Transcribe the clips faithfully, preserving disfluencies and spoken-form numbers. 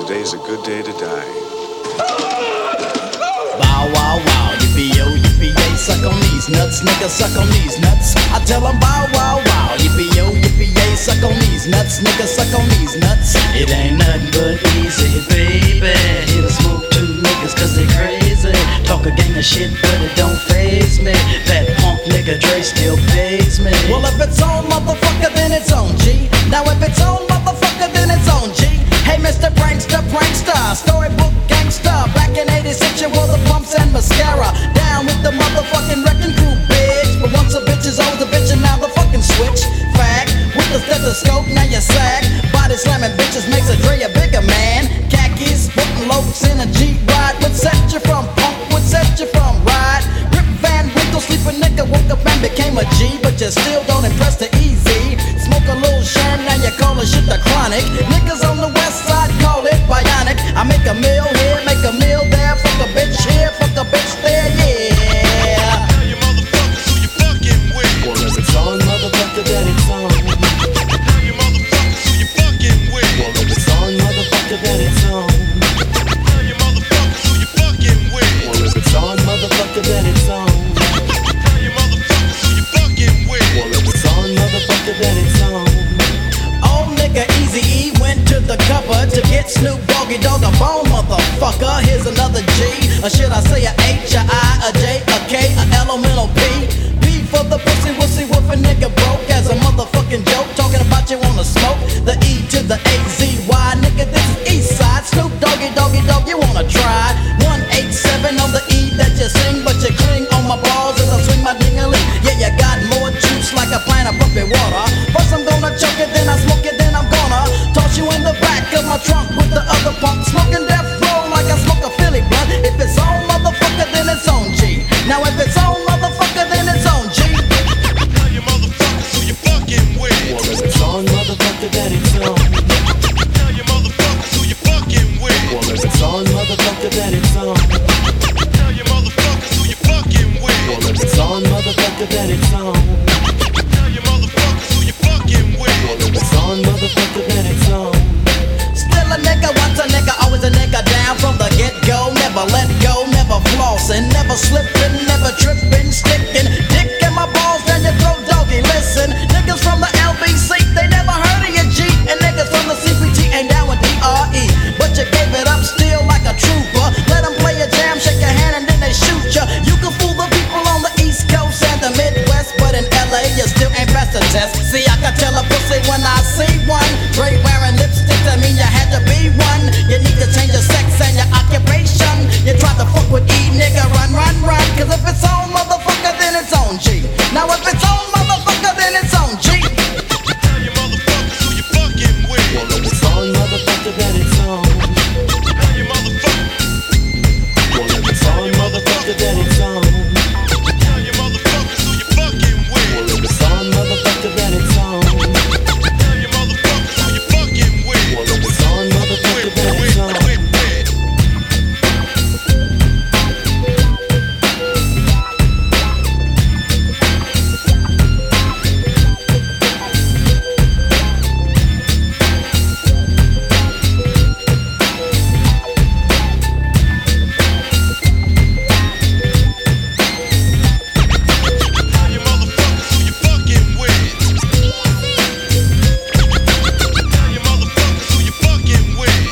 Today's a good day to die. Bow wow wow, yippee yo, yippee yay, suck on these nuts, nigga, suck on these nuts. I tell 'em bow wow wow, yippee yo, yippee yay, suck on these nuts, nigga, suck on these nuts. It ain't nothing but easy, baby. Here to smoke two niggas 'cause they crazy. Talk a gang of shit, but it don't faze me. That punk nigga Dre still pays me. Well, if it's on, motherfucker, then it's on, G. Now if it's on, motherfucker, then it's on, G. Hey, Mister Prankster, Prankster, storybook gangster. Back in eighty-six, you wore the pumps and mascara. Down with the motherfucking wrecking crew, bitch. But once a bitch is old, the bitch and now the fucking switch. Fag, with the stethoscope, now you sag. Body slamming bitches makes a Dre a bigger man. Khakis, putting loafs in a G-Ride. What set you from punk, what set you from ride? Rip Van Winkle, sleeping nigga, woke up and became a G. But you still don't impress the easy. Smoke a little sham, now you call the shit the chronic. Niggas on the west side call it bionic. I make a meal here, make a meal there. Fuck a bitch here, fuck a bitch there, yeah. Tell you motherfuckers who you fucking with. Well, if it's on, motherfucker, then it's on. Tell you motherfuckers who you fucking with. Well, if it's on, motherfucker, then it's on. Tell you motherfuckers who you fucking with. Well, if it's on, motherfucker, then it's on. Tell you motherfuckers who you fucking with. Well, if it's on, motherfucker, then it's on. Old nigga Eazy-E went to the cupboard to get Snoop Doggy Dogg a bone, motherfucker. Here's another G, or should I say a H, a I, a J, a K, a elemental P. P for the pussy, wussy, woof a nigga broke as a motherfucking joke. Talking about you wanna smoke, the E to the A Z Y, nigga, this is East Side. Snoop Doggy Doggy Dogg, you wanna try? one eight seven on the E that you sing, but you cling on my balls as I swing my ding-a-ling. Yeah, you got more juice like a plant of puppy water. First I'm gonna choke it, then I smoke it, then I'm gonna toss you in the back of my trunk with the other punk. Smoking death row like I smoke a Philly blunt. If it's on, motherfucker, then it's on, G. Now if it's on, motherfucker, then it's on, G. Tell you motherfuckers who you fucking with. Well, if it's on, motherfucker, then it's on. Tell you motherfuckers who you fucking with. Well, if it's on, motherfucker, then it's on. Tell you motherfuckers who you fucking with. Well, if it's on, motherfucker, then it's on. Tell you motherfuckers who you fucking with. Well, if it's on, motherfucker, then it's on. Still a nigga, once a nigga, always a nigga down from the get-go. Never let go, never flossing, never slipping, never tripping, sticking dick in my balls down your throat, doggy. Listen, niggas from the L B C, they never heard of your G. And niggas from the C P T ain't down with D R E. But you gave it up still like a trooper. Let them play a jam, shake your hand, and then they shoot ya. You can fool the people on the East Coast and the Midwest, but in L A you still ain't passed the test. See, I can tell a pussy when I see one. Dre wearing lipstick, that mean you had to be one. You need to change your sex and your occupation. You tried to fuck with E, nigga, run, run, run. Cause if it's on, motherfucker, then it's on, G. Now if it's on, motherfucker, then it's on, G. Tell you motherfuckers who you fucking with. Well, if it's on, motherfucker, then it's on. Tell you motherfuckers. Well, if it's on, motherfucker, then it's on. Tell you motherfuckers who you fucking with. Well, if it's on, motherfucker, then it's on. Tell you motherfuckers who you fucking with. Well, if it's on, motherfucker, then it's on. With, with, with. Tell you motherfuckers who you fucking with. Tell you motherfuckers who you fucking with.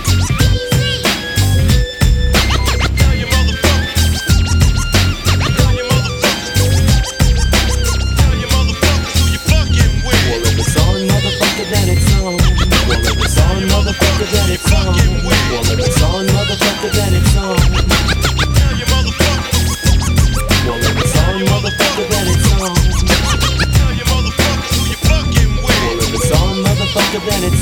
Tell you motherfuckers. Tell you motherfuckers. Tell you motherfuckers who you fucking with. Well, if it's on, motherfucker, then it's on. Well, if it's on, motherfucker, then it's on. Well, if it's on, motherfucker, then it's on. Tell you motherfuckers. Well, if it's on, motherfucker, then it's on. Tell you motherfuckers who you fucking with. Well, if it's on, motherfucker, then it's